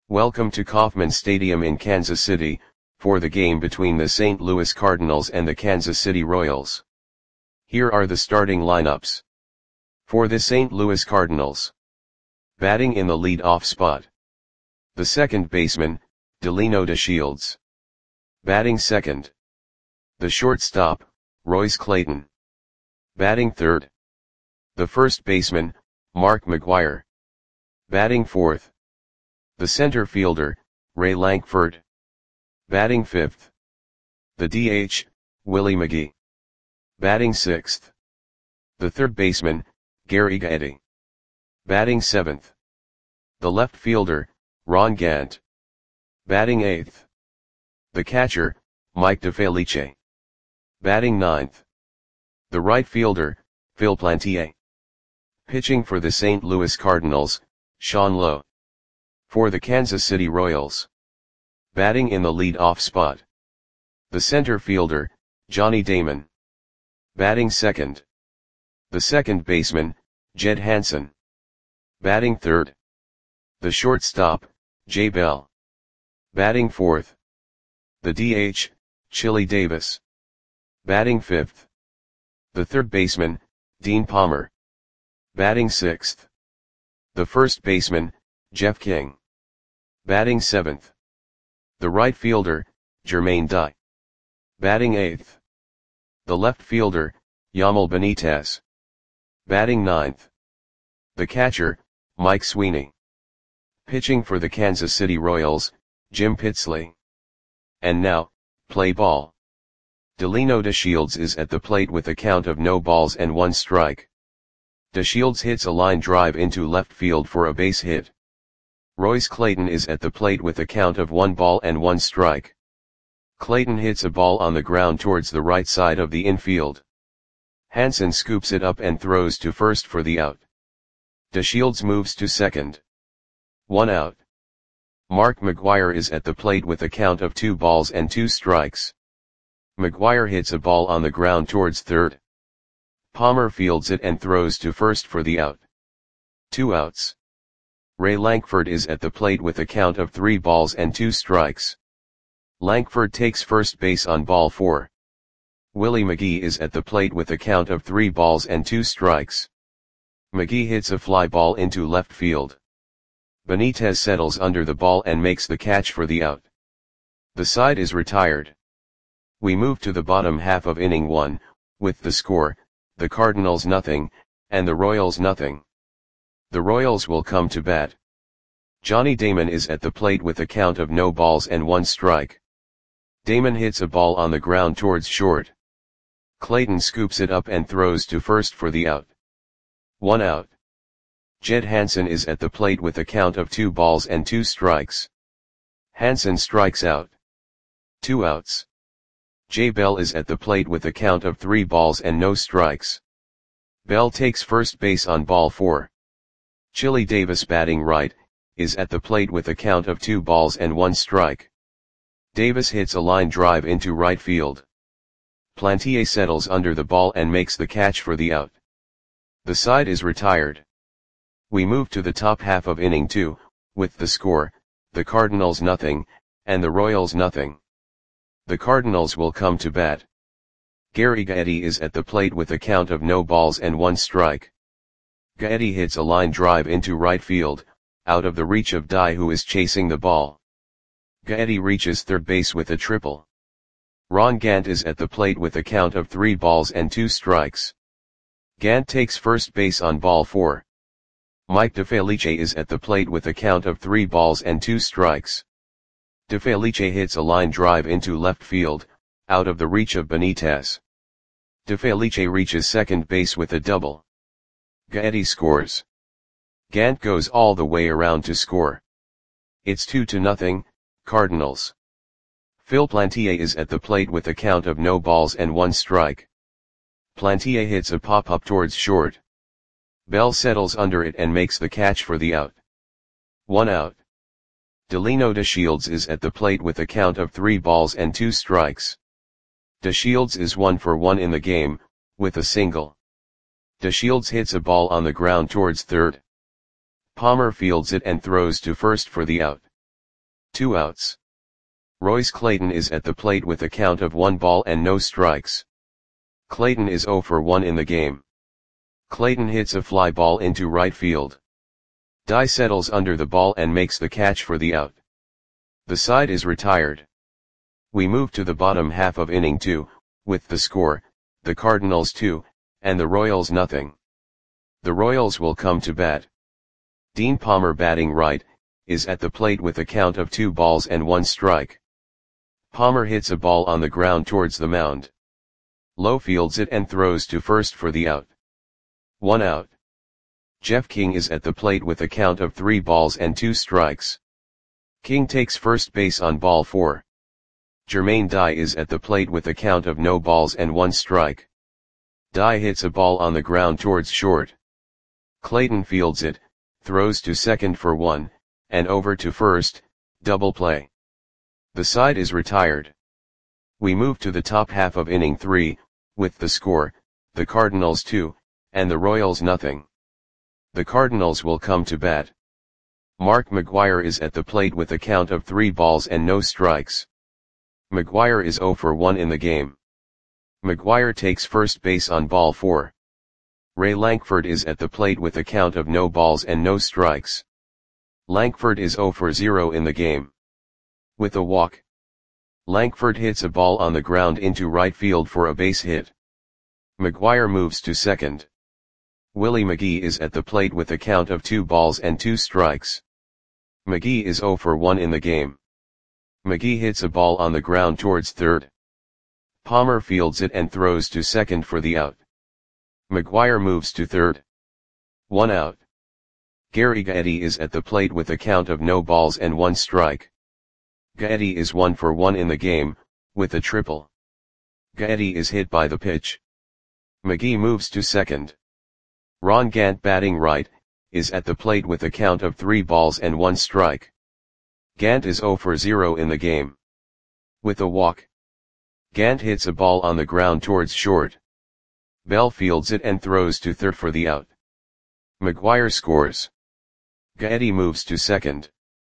Welcome to Kauffman Stadium in Kansas City, for the game between the St. Louis Cardinals and the Kansas City Royals. Here are the starting lineups. For the St. Louis Cardinals. Batting in the lead-off spot. The second baseman, Delino DeShields. Batting second. The shortstop, Royce Clayton. Batting third. The first baseman, Mark McGwire. Batting fourth. The center fielder, Ray Lankford. Batting fifth. The DH, Willie McGee. Batting sixth. The third baseman, Gary Gaetti. Batting seventh. The left fielder, Ron Gant. Batting eighth. The catcher, Mike DeFelice. Batting ninth. The right fielder, Phil Plantier. Pitching for the St. Louis Cardinals, Sean Lowe. For the Kansas City Royals. Batting in the lead-off spot. The center fielder, Johnny Damon. Batting second. The second baseman, Jed Hansen. Batting third. The shortstop, Jay Bell. Batting fourth. The DH, Chili Davis. Batting fifth. The third baseman, Dean Palmer. Batting sixth. The first baseman, Jeff King. Batting seventh. The right fielder, Jermaine Dye. Batting eighth. The left fielder, Yamal Benitez. Batting ninth. The catcher, Mike Sweeney. Pitching for the Kansas City Royals, Jim Pitsley. And now, play ball. Delino DeShields is at the plate with a count of no balls and one strike. DeShields hits a line drive into left field for a base hit. Royce Clayton is at the plate with a count of 1 ball and 1 strike. Clayton hits a ball on the ground towards the right side of the infield. Hansen scoops it up and throws to first for the out. DeShields moves to second. 1 out. Mark McGwire is at the plate with a count of 2 balls and 2 strikes. McGwire hits a ball on the ground towards third. Palmer fields it and throws to first for the out. 2 outs. Ray Lankford is at the plate with a count of 3 balls and 2 strikes. Lankford takes first base on ball 4. Willie McGee is at the plate with a count of 3 balls and 2 strikes. McGee hits a fly ball into left field. Benitez settles under the ball and makes the catch for the out. The side is retired. We move to the bottom half of inning 1, with the score, the Cardinals nothing, and the Royals nothing. The Royals will come to bat. Johnny Damon is at the plate with a count of no balls and 1 strike. Damon hits a ball on the ground towards short. Clayton scoops it up and throws to first for the out. 1 out. Jed Hansen is at the plate with a count of 2 balls and 2 strikes. Hansen strikes out. 2 outs. Jay Bell is at the plate with a count of 3 balls and no strikes. Bell takes first base on ball 4. Chili Davis batting right, is at the plate with a count of 2 balls and 1 strike. Davis hits a line drive into right field. Plantier settles under the ball and makes the catch for the out. The side is retired. We move to the top half of inning 2, with the score, the Cardinals nothing, and the Royals nothing. The Cardinals will come to bat. Gary Gaetti is at the plate with a count of no balls and 1 strike. Gaetti hits a line drive into right field, out of the reach of Dye, who is chasing the ball. Gaetti reaches third base with a triple. Ron Gant is at the plate with a count of 3 balls and 2 strikes. Gant takes first base on ball 4. Mike DeFelice is at the plate with a count of 3 balls and 2 strikes. DeFelice hits a line drive into left field, out of the reach of Benitez. DeFelice reaches second base with a double. Gaetti scores. Gant goes all the way around to score. It's 2-0, Cardinals. Phil Plantier is at the plate with a count of no balls and 1 strike. Plantier hits a pop-up towards short. Bell settles under it and makes the catch for the out. 1 out. Delino DeShields is at the plate with a count of 3 balls and 2 strikes. DeShields is 1 for 1 in the game, with a single. DeShields hits a ball on the ground towards third. Palmer fields it and throws to first for the out. 2 outs. Royce Clayton is at the plate with a count of 1 ball and no strikes. Clayton is 0 for 1 in the game. Clayton hits a fly ball into right field. Dye settles under the ball and makes the catch for the out. The side is retired. We move to the bottom half of inning 2, with the score, the Cardinals 2, and the Royals nothing. The Royals will come to bat. Dean Palmer, batting right, is at the plate with a count of 2 balls and 1 strike. Palmer hits a ball on the ground towards the mound. Lowe fields it and throws to first for the out. 1 out. Jeff King is at the plate with a count of 3 balls and 2 strikes. King takes first base on ball 4. Jermaine Dye is at the plate with a count of no balls and 1 strike. Dye hits a ball on the ground towards short. Clayton fields it, throws to second for 1, and over to first, double play. The side is retired. We move to the top half of inning 3, with the score, the Cardinals 2, and the Royals nothing. The Cardinals will come to bat. Mark McGwire is at the plate with a count of 3 balls and no strikes. McGwire is 0 for 1 in the game. McGwire takes first base on ball 4. Ray Lankford is at the plate with a count of no balls and no strikes. Lankford is 0 for 0 in the game. With a walk, Lankford hits a ball on the ground into right field for a base hit. McGwire moves to second. Willie McGee is at the plate with a count of 2 balls and 2 strikes. McGee is 0 for 1 in the game. McGee hits a ball on the ground towards third. Palmer fields it and throws to second for the out. McGwire moves to third. 1 out. Gary Gaetti is at the plate with a count of no balls and 1 strike. Gaetti is 1 for 1 in the game, with a triple. Gaetti is hit by the pitch. McGee moves to second. Ron Gant, batting right, is at the plate with a count of 3 balls and 1 strike. Gant is 0 for 0 in the game. With a walk, Gant hits a ball on the ground towards short. Bell fields it and throws to third for the out. McGwire scores. Gaetti moves to second.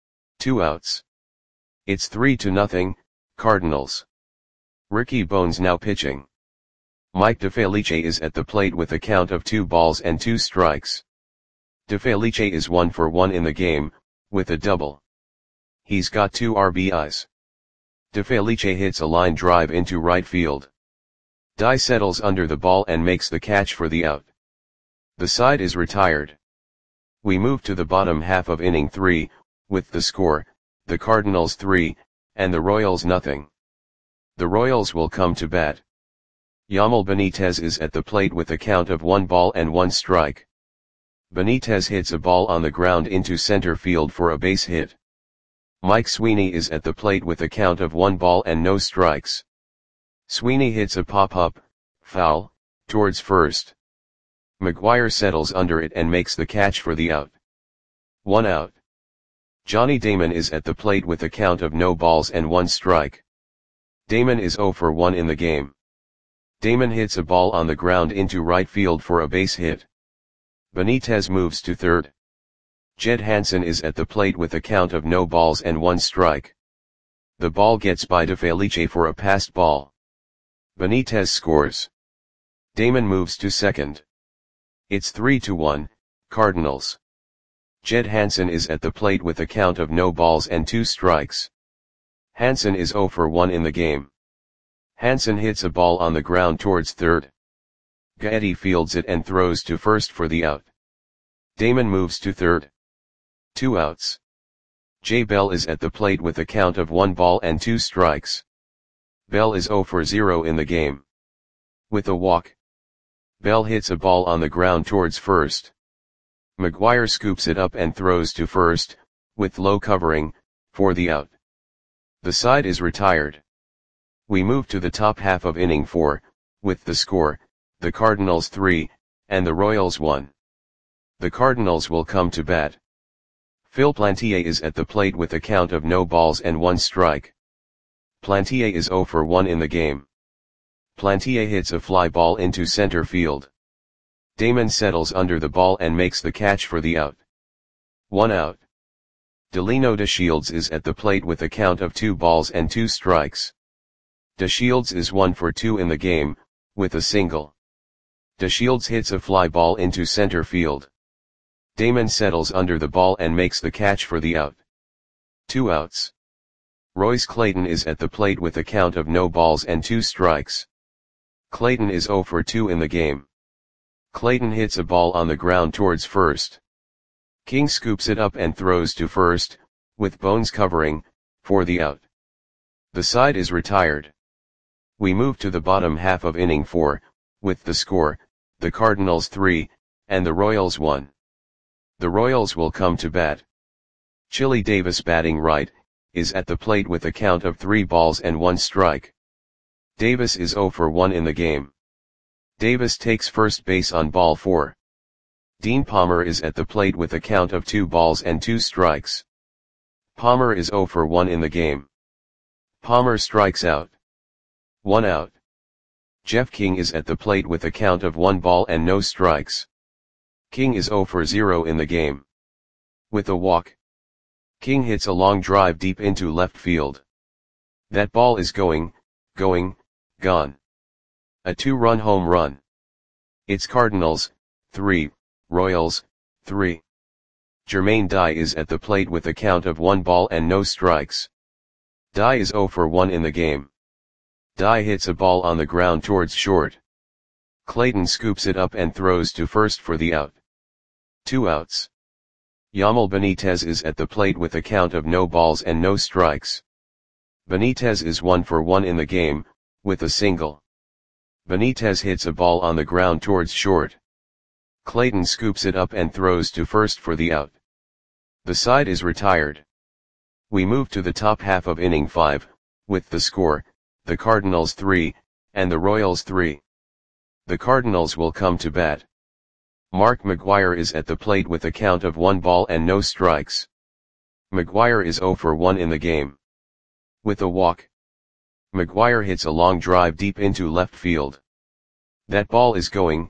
2 outs. It's 3-0, Cardinals. Ricky Bones now pitching. Mike DeFelice is at the plate with a count of 2 balls and 2 strikes. DeFelice is 1 for 1 in the game, with a double. He's got 2 RBIs. DeFelice hits a line drive into right field. Dye settles under the ball and makes the catch for the out. The side is retired. We move to the bottom half of inning 3, with the score, the Cardinals 3, and the Royals nothing. The Royals will come to bat. Yamal Benitez is at the plate with a count of 1 ball and 1 strike. Benitez hits a ball on the ground into center field for a base hit. Mike Sweeney is at the plate with a count of 1 ball and no strikes. Sweeney hits a pop-up, foul, towards first. McGwire settles under it and makes the catch for the out. 1 out. Johnny Damon is at the plate with a count of no balls and 1 strike. Damon is 0 for 1 in the game. Damon hits a ball on the ground into right field for a base hit. Benitez moves to third. Jed Hansen is at the plate with a count of no balls and 1 strike. The ball gets by DeFelice for a passed ball. Benitez scores. Damon moves to second. It's 3-1, Cardinals. Jed Hansen is at the plate with a count of no balls and 2 strikes. Hansen is 0 for 1 in the game. Hansen hits a ball on the ground towards third. Gaetti fields it and throws to first for the out. Damon moves to third. 2 outs. Jay Bell is at the plate with a count of 1 ball and 2 strikes. Bell is 0 for 0 in the game. With a walk, Bell hits a ball on the ground towards first. McGwire scoops it up and throws to first, with Lowe covering, for the out. The side is retired. We move to the top half of inning 4, with the score, the Cardinals 3, and the Royals 1. The Cardinals will come to bat. Phil Plantier is at the plate with a count of no balls and 1 strike. Plantier is 0 for 1 in the game. Plantier hits a fly ball into center field. Damon settles under the ball and makes the catch for the out. 1 out. Delino DeShields is at the plate with a count of 2 balls and 2 strikes. DeShields is 1 for 2 in the game, with a single. DeShields hits a fly ball into center field. Damon settles under the ball and makes the catch for the out. 2 outs. Royce Clayton is at the plate with a count of no balls and 2 strikes. Clayton is 0 for 2 in the game. Clayton hits a ball on the ground towards first. King scoops it up and throws to first, with Bones covering, for the out. The side is retired. We move to the bottom half of inning 4, with the score, the Cardinals 3, and the Royals 1. The Royals will come to bat. Chili Davis batting right, is at the plate with a count of 3 balls and 1 strike. Davis is 0 for 1 in the game. Davis takes first base on ball 4. Dean Palmer is at the plate with a count of 2 balls and 2 strikes. Palmer is 0 for 1 in the game. Palmer strikes out. 1 out. Jeff King is at the plate with a count of 1 ball and no strikes. King is 0 for 0 in the game. With a walk. King hits a long drive deep into left field. That ball is gone. A 2-run home run. It's Cardinals, 3, Royals, 3. Jermaine Dye is at the plate with a count of 1 ball and no strikes. Dye is 0 for 1 in the game. Dye hits a ball on the ground towards short. Clayton scoops it up and throws to first for the out. 2 outs. Yamel Benitez is at the plate with a count of no balls and no strikes. Benitez is 1 for 1 in the game, with a single. Benitez hits a ball on the ground towards short. Clayton scoops it up and throws to first for the out. The side is retired. We move to the top half of inning 5, with the score, the Cardinals 3, and the Royals 3. The Cardinals will come to bat. Mark McGwire is at the plate with a count of 1 ball and no strikes. McGwire is 0 for 1 in the game. With a walk. McGwire hits a long drive deep into left field. That ball is gone.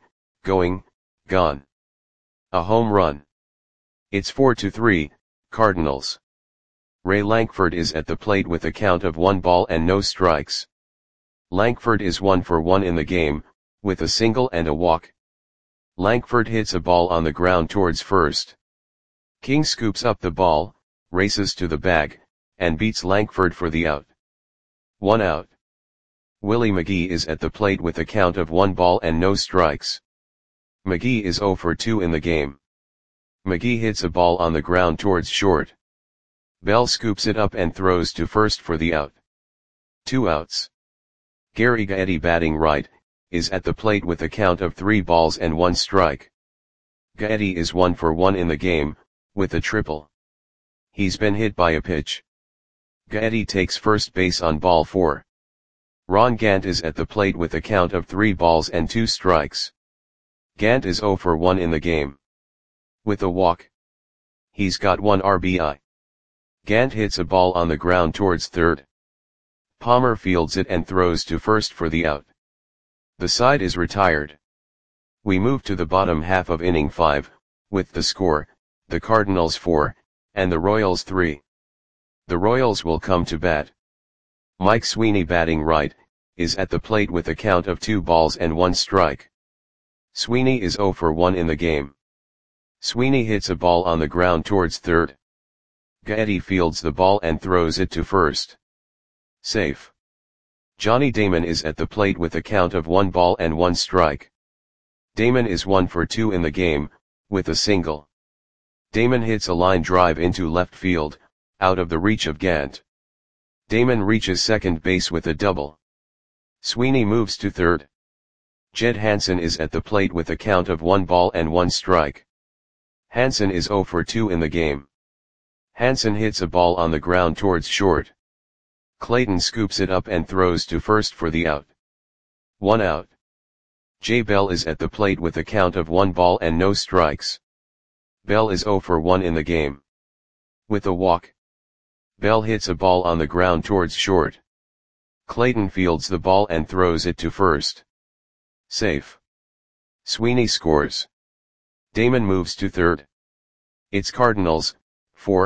A home run. It's 4-3, Cardinals. Ray Lankford is at the plate with a count of 1 ball and no strikes. Lankford is 1 for 1 in the game, with a single and a walk. Lankford hits a ball on the ground towards first. King scoops up the ball, races to the bag, and beats Lankford for the out. 1 out. Willie McGee is at the plate with a count of 1 ball and no strikes. McGee is 0 for 2 in the game. McGee hits a ball on the ground towards short. Bell scoops it up and throws to first for the out. 2 outs. Gary Gaetti batting right, is at the plate with a count of 3 balls and 1 strike. Gaetti is 1 for 1 in the game, with a triple. He's been hit by a pitch. Gaetti takes first base on ball 4. Ron Gant is at the plate with a count of 3 balls and 2 strikes. Gant is 0 for 1 in the game. With a walk. He's got 1 RBI. Gant hits a ball on the ground towards third. Palmer fields it and throws to first for the out. The side is retired. We move to the bottom half of inning 5, with the score, the Cardinals 4, and the Royals 3. The Royals will come to bat. Mike Sweeney batting right, is at the plate with a count of 2 balls and 1 strike. Sweeney is 0 for 1 in the game. Sweeney hits a ball on the ground towards third. Gaetti fields the ball and throws it to first. Safe. Johnny Damon is at the plate with a count of 1 ball and 1 strike. Damon is 1 for 2 in the game, with a single. Damon hits a line drive into left field, out of the reach of Gant. Damon reaches second base with a double. Sweeney moves to third. Jed Hansen is at the plate with a count of 1 ball and 1 strike. Hansen is 0 for 2 in the game. Hansen hits a ball on the ground towards short. Clayton scoops it up and throws to first for the out. 1 out. Jay Bell is at the plate with a count of 1 ball and no strikes. Bell is 0 for 1 in the game. With a walk. Bell hits a ball on the ground towards short. Clayton fields the ball and throws it to first. Safe. Sweeney scores. Damon moves to third. It's Cardinals, 4,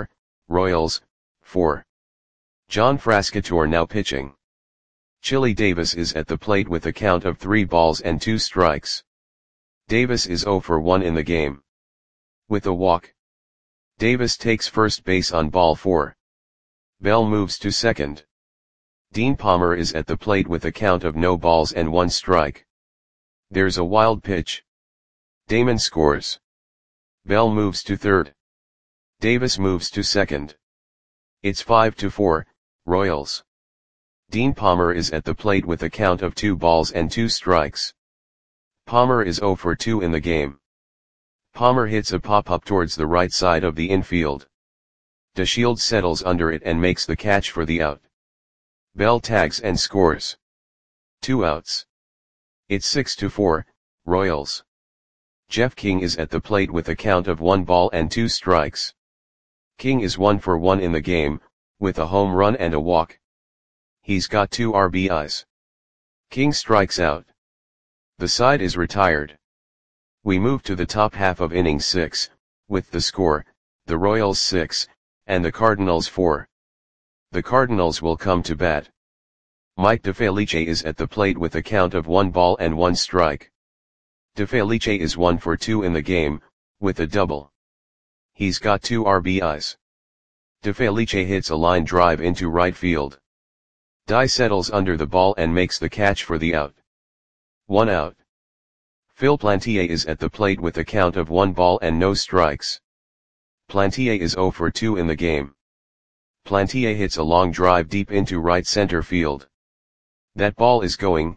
Royals, 4. John Frascatore now pitching. Chili Davis is at the plate with a count of 3 balls and 2 strikes. Davis is 0 for 1 in the game. With a walk, Davis takes first base on ball 4. Bell moves to second. Dean Palmer is at the plate with a count of no balls and 1 strike. There's a wild pitch. Damon scores. Bell moves to third. Davis moves to second. It's 5-4, Royals. Dean Palmer is at the plate with a count of 2 balls and 2 strikes. Palmer is 0 for 2 in the game. Palmer hits a pop-up towards the right side of the infield. DeShields settles under it and makes the catch for the out. Bell tags and scores. 2 outs. It's 6-4, Royals. Jeff King is at the plate with a count of 1 ball and 2 strikes. King is 1 for 1 in the game, with a home run and a walk. He's got 2 RBIs. King strikes out. The side is retired. We move to the top half of inning 6, with the score, the Royals 6, and the Cardinals 4. The Cardinals will come to bat. Mike DeFelice is at the plate with a count of 1 ball and 1 strike. DeFelice is 1 for 2 in the game, with a double. He's got 2 RBIs. DeFelice hits a line drive into right field. Dye settles under the ball and makes the catch for the out. 1 out. Phil Plantier is at the plate with a count of 1 ball and no strikes. Plantier is 0 for 2 in the game. Plantier hits a long drive deep into right center field. That ball is gone.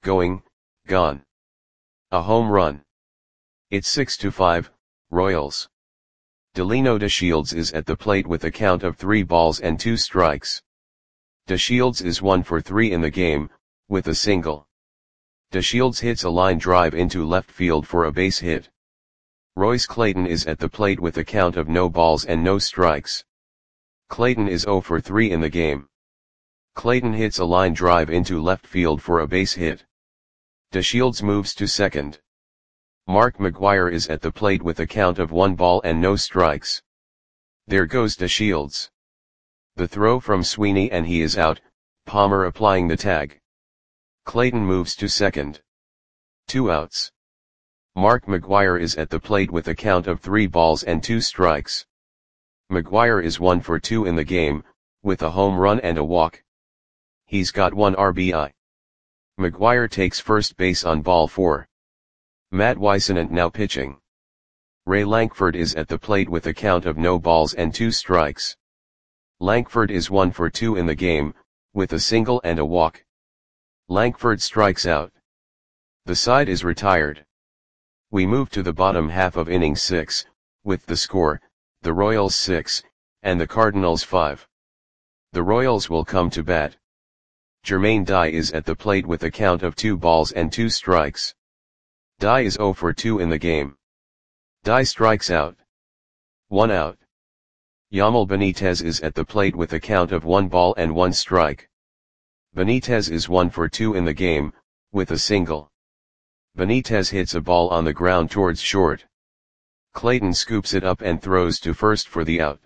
A home run. It's 6-5, Royals. Delino DeShields is at the plate with a count of 3 balls and 2 strikes. DeShields is 1 for 3 in the game, with a single. DeShields hits a line drive into left field for a base hit. Royce Clayton is at the plate with a count of no balls and no strikes. Clayton is 0 for 3 in the game. Clayton hits a line drive into left field for a base hit. DeShields moves to second. Mark McGwire is at the plate with a count of 1 ball and no strikes. There goes DeShields. The throw from Sweeney and he is out, Palmer applying the tag. Clayton moves to second. 2 outs. Mark McGwire is at the plate with a count of 3 balls and 2 strikes. McGwire is 1 for 2 in the game, with a home run and a walk. He's got 1 RBI. McGwire takes first base on ball 4. Matt Whisenant now pitching. Ray Lankford is at the plate with a count of no balls and 2 strikes. Lankford is 1 for 2 in the game, with a single and a walk. Lankford strikes out. The side is retired. We move to the bottom half of inning 6, with the score, the Royals 6, and the Cardinals 5. The Royals will come to bat. Jermaine Dye is at the plate with a count of 2 balls and 2 strikes. Dye is 0 for 2 in the game. Dye strikes out. 1 out. Yamil Benitez is at the plate with a count of 1 ball and 1 strike. Benitez is 1 for 2 in the game, with a single. Benitez hits a ball on the ground towards short. Clayton scoops it up and throws to first for the out.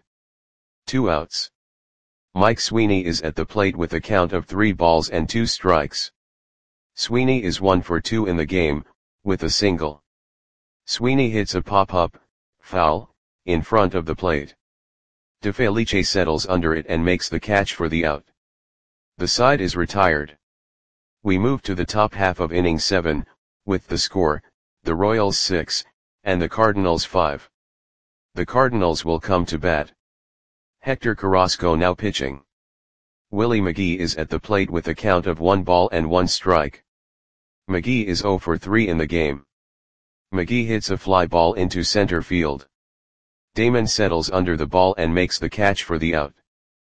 2 outs. Mike Sweeney is at the plate with a count of 3 balls and 2 strikes. Sweeney is 1 for 2 in the game, with a single. Sweeney hits a pop-up, foul, in front of the plate. DeFelice settles under it and makes the catch for the out. The side is retired. We move to the top half of inning 7, with the score, the Royals 6, and the Cardinals 5. The Cardinals will come to bat. Hector Carrasco now pitching. Willie McGee is at the plate with a count of 1 ball and 1 strike. McGee is 0 for 3 in the game. McGee hits a fly ball into center field. Damon settles under the ball and makes the catch for the out.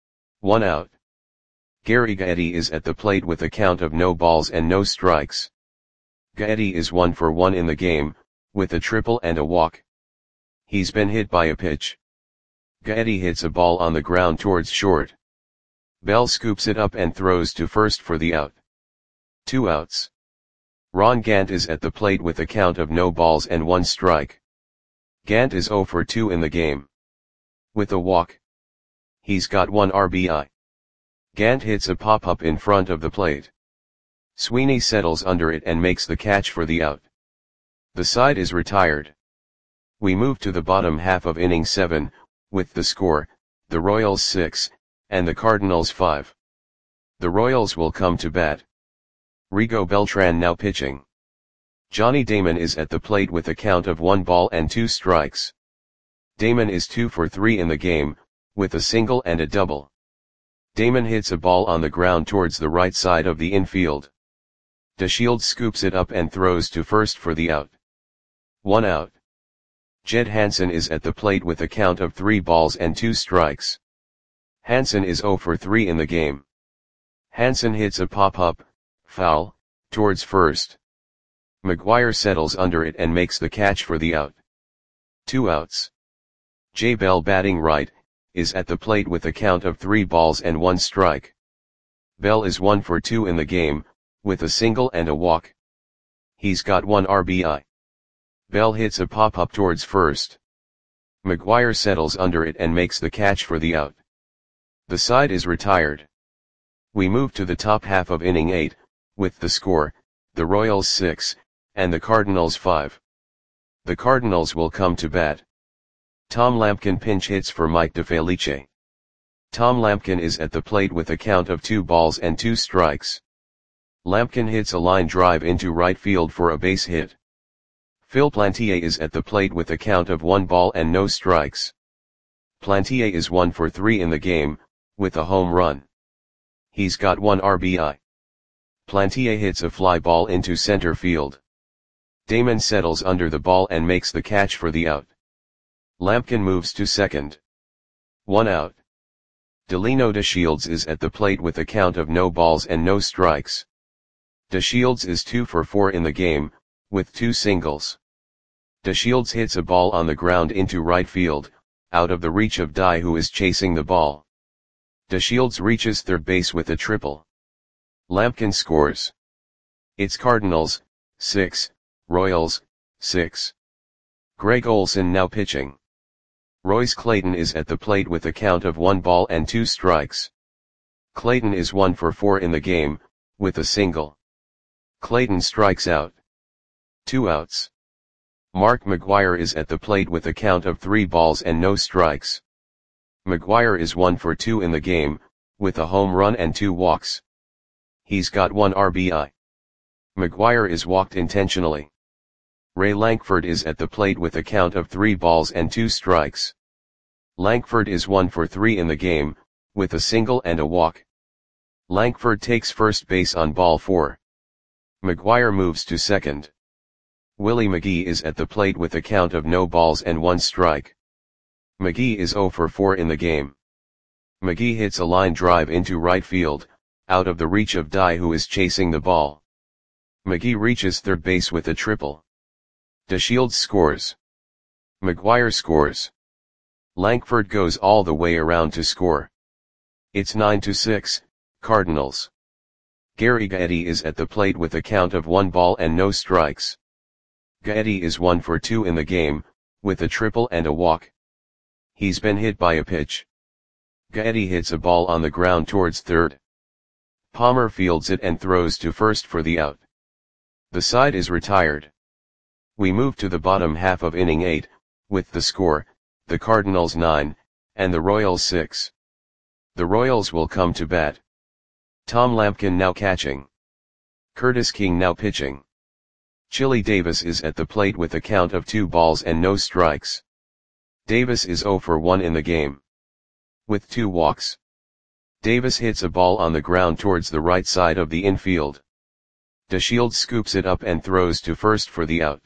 1 out. Gary Gaetti is at the plate with a count of no balls and no strikes. Gaetti is 1 for 1 in the game, with a triple and a walk. He's been hit by a pitch. Gaetti hits a ball on the ground towards short. Bell scoops it up and throws to first for the out. 2 outs. Ron Gant is at the plate with a count of no balls and 1 strike. Gant is 0 for 2 in the game. With a walk. He's got 1 RBI. Gant hits a pop-up in front of the plate. Sweeney settles under it and makes the catch for the out. The side is retired. We move to the bottom half of inning 7, with the score, the Royals 6, and the Cardinals 5. The Royals will come to bat. Rigo Beltran now pitching. Johnny Damon is at the plate with a count of 1 ball and 2 strikes. Damon is 2 for 3 in the game, with a single and a double. Damon hits a ball on the ground towards the right side of the infield. DeShields scoops it up and throws to first for the out. 1 out. Jed Hansen is at the plate with a count of 3 balls and 2 strikes. Hansen is 0 for 3 in the game. Hansen hits a pop-up, foul, towards first. McGuire settles under it and makes the catch for the out. 2 outs. Jay Bell, batting right, is at the plate with a count of 3 balls and 1 strike. Bell is 1 for 2 in the game, with a single and a walk. He's got 1 RBI. Bell hits a pop-up towards first. McGuire settles under it and makes the catch for the out. The side is retired. We move to the top half of inning 8, with the score, the Royals 6, and the Cardinals 5. The Cardinals will come to bat. Tom Lampkin pinch hits for Mike DeFelice. Tom Lampkin is at the plate with a count of 2 balls and 2 strikes. Lampkin hits a line drive into right field for a base hit. Phil Plantier is at the plate with a count of 1 ball and no strikes. Plantier is 1 for 3 in the game, with a home run. He's got 1 RBI. Plantier hits a fly ball into center field. Damon settles under the ball and makes the catch for the out. Lampkin moves to second. 1 out. Delino DeShields is at the plate with a count of no balls and no strikes. DeShields is 2 for 4 in the game, with 2 singles. DeShields hits a ball on the ground into right field, out of the reach of Dye, who is chasing the ball. DeShields reaches third base with a triple. Lampkin scores. It's Cardinals, 6, Royals, 6. Greg Olson now pitching. Royce Clayton is at the plate with a count of 1 ball and 2 strikes. Clayton is 1 for 4 in the game, with a single. Clayton strikes out. 2 outs. Mark McGuire is at the plate with a count of 3 balls and no strikes. McGuire is 1 for 2 in the game, with a home run and 2 walks. He's got 1 RBI. McGuire is walked intentionally. Ray Lankford is at the plate with a count of 3 balls and 2 strikes. Lankford is 1 for 3 in the game, with a single and a walk. Lankford takes first base on ball 4. McGuire moves to second. Willie McGee is at the plate with a count of no balls and 1 strike. McGee is 0 for 4 in the game. McGee hits a line drive into right field, out of the reach of Dye, who is chasing the ball. McGee reaches third base with a triple. DeShields scores. McGuire scores. Lankford goes all the way around to score. It's 9-6, Cardinals. Gary Gaetti is at the plate with a count of 1 ball and no strikes. Gaetti is 1 for 2 in the game, with a triple and a walk. He's been hit by a pitch. Gaetti hits a ball on the ground towards third. Palmer fields it and throws to first for the out. The side is retired. We move to the bottom half of inning 8, with the score, the Cardinals 9, and the Royals 6. The Royals will come to bat. Tom Lampkin now catching. Curtis King now pitching. Chili Davis is at the plate with a count of 2 balls and no strikes. Davis is 0 for 1 in the game. With 2 walks. Davis hits a ball on the ground towards the right side of the infield. DeShields scoops it up and throws to first for the out.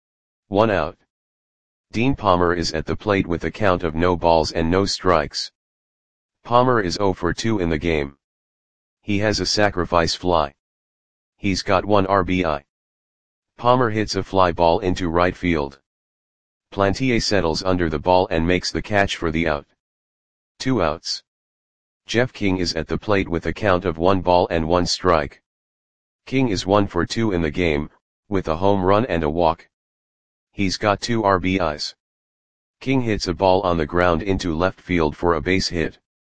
1 out. Dean Palmer is at the plate with a count of no balls and no strikes. Palmer is 0 for 2 in the game. He has a sacrifice fly. He's got 1 RBI. Palmer hits a fly ball into right field. Plantier settles under the ball and makes the catch for the out. 2 outs. Jeff King is at the plate with a count of 1 ball and 1 strike. King is 1 for 2 in the game, with a home run and a walk. He's got 2 RBIs. King hits a ball on the ground into left field for a base hit.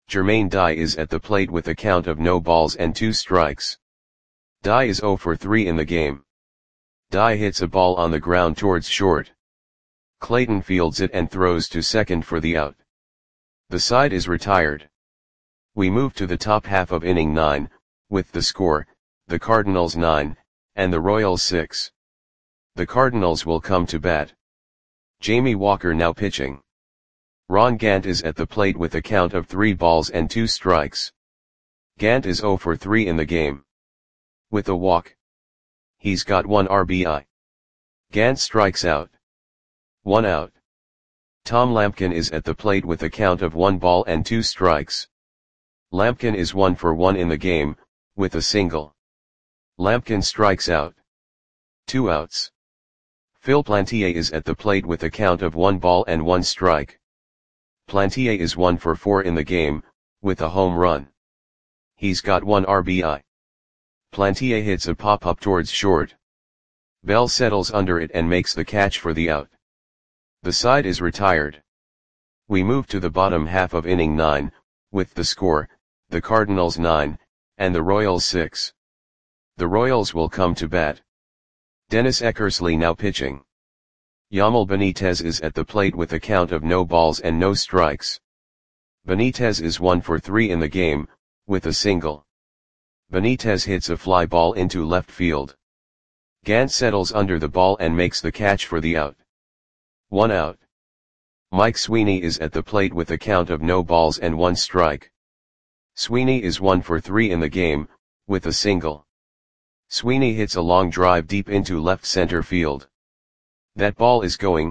Jermaine Dye is at the plate with a count of no balls and 2 strikes. Dye is 0 for 3 in the game. Dye hits a ball on the ground towards short. Clayton fields it and throws to second for the out. The side is retired. We move to the top half of inning 9, with the score, the Cardinals 9, and the Royals 6. The Cardinals will come to bat. Jamie Walker now pitching. Ron Gant is at the plate with a count of 3 balls and 2 strikes. Gant is 0 for 3 in the game. With a walk. He's got 1 RBI. Gant strikes out. 1 out. Tom Lampkin is at the plate with a count of 1 ball and 2 strikes. Lampkin is 1 for 1 in the game, with a single. Lampkin strikes out. 2 outs. Phil Plantier is at the plate with a count of 1 ball and 1 strike. Plantier is 1 for 4 in the game, with a home run. He's got 1 RBI. Plantier hits a pop-up towards short. Bell settles under it and makes the catch for the out. The side is retired. We move to the bottom half of inning 9, with the score, the Cardinals 9, and the Royals 6. The Royals will come to bat. Dennis Eckersley now pitching. Yamil Benitez is at the plate with a count of no balls and no strikes. Benitez is 1 for 3 in the game, with a single. Benitez hits a fly ball into left field. Gant settles under the ball and makes the catch for the out. 1 out. Mike Sweeney is at the plate with a count of no balls and 1 strike. Sweeney is 1 for 3 in the game, with a single. Sweeney hits a long drive deep into left center field. That ball is gone.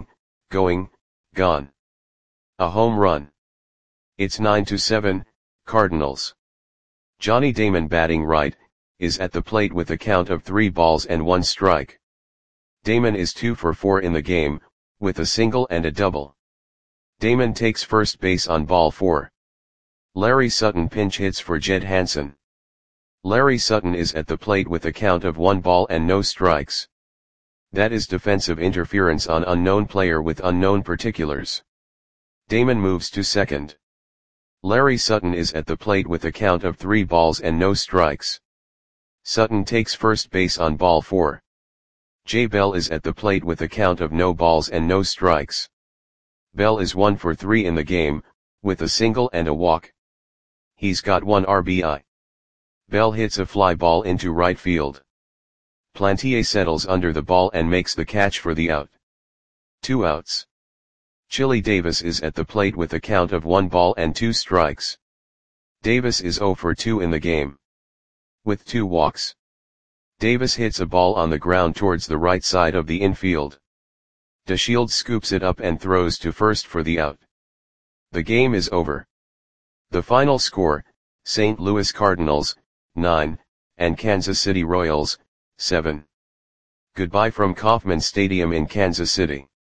A home run. It's 9-7, Cardinals. Johnny Damon batting right, is at the plate with a count of 3 balls and 1 strike. Damon is 2 for 4 in the game, with a single and a double. Damon takes first base on ball 4. Larry Sutton pinch hits for Jed Hansen. Larry Sutton is at the plate with a count of 1 ball and no strikes. That is defensive interference on unknown player with unknown particulars. Damon moves to second. Larry Sutton is at the plate with a count of 3 balls and no strikes. Sutton takes first base on ball 4. Jay Bell is at the plate with a count of no balls and no strikes. Bell is 1 for 3 in the game, with a single and a walk. He's got 1 RBI. Bell hits a fly ball into right field. Plantier settles under the ball and makes the catch for the out. 2 outs. Chili Davis is at the plate with a count of 1 ball and 2 strikes. Davis is 0 for 2 in the game. With 2 walks. Davis hits a ball on the ground towards the right side of the infield. DeShields scoops it up and throws to first for the out. The game is over. The final score, St. Louis Cardinals, 9, and Kansas City Royals, 7. Goodbye from Kauffman Stadium in Kansas City.